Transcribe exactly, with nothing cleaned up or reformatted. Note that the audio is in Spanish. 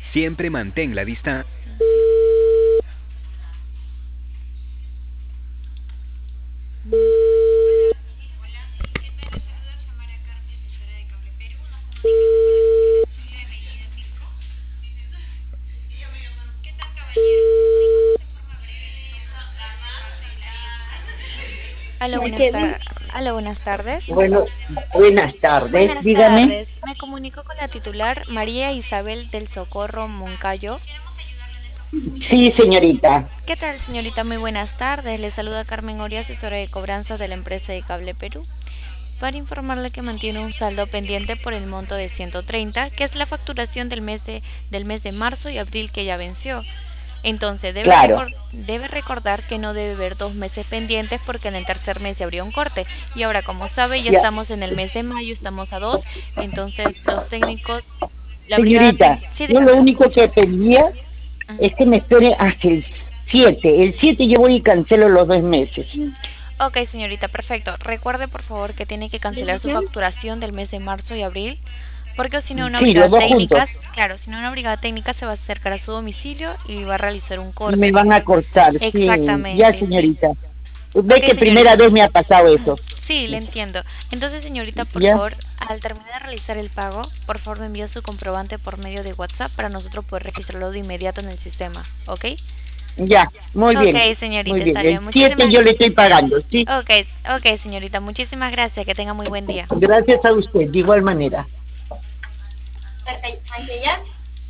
Siempre mantén la distancia. Aló, buenas tar- Aló, buenas tardes. Bueno, buenas tardes, Buenas dígame. tardes. Me comunico con la titular María Isabel del Socorro Moncayo. Sí, señorita. ¿Qué tal, señorita? Muy buenas tardes. Le saluda Carmen Oria, asesora de cobranza de la empresa de Cable Perú, para informarle que mantiene un saldo pendiente por el monto de ciento treinta, que es la facturación del mes de, del mes de marzo y abril que ya venció. Entonces debe, Claro. recor- debe recordar que no debe haber dos meses pendientes porque en el tercer mes se abrió un corte. Y ahora, como sabe, ya Ya, estamos en el mes de mayo, estamos a dos. Entonces los técnicos, la brigada señorita, técnica... Sí, yo dígame, lo lo único escucho. que pedía Ujú. es que me espere hasta el siete. El siete yo voy y cancelo los dos meses. Ok, señorita, perfecto. Recuerde, por favor, que tiene que cancelar su facturación del mes de marzo y abril, porque si no una Sí, los brigada dos técnica, juntos. claro, si no una brigada técnica se va a acercar a su domicilio y va a realizar un Y me corte. van a cortar, sí. Ya, Exactamente, sí. señorita. Ve Ok, que primera señorita. vez me ha pasado eso. Sí, le entiendo. Entonces, señorita, por Ya, favor, al terminar de realizar el pago, por favor me envía su comprobante por medio de WhatsApp para nosotros poder registrarlo de inmediato en el sistema, ¿ok? ya. Muy bien. Ok, Muy señorita, bien. está bien. El siete Muchísimas... yo le estoy pagando, ¿sí? Ok, ok, señorita, muchísimas gracias. Que tenga muy buen día. Gracias a usted, de igual manera.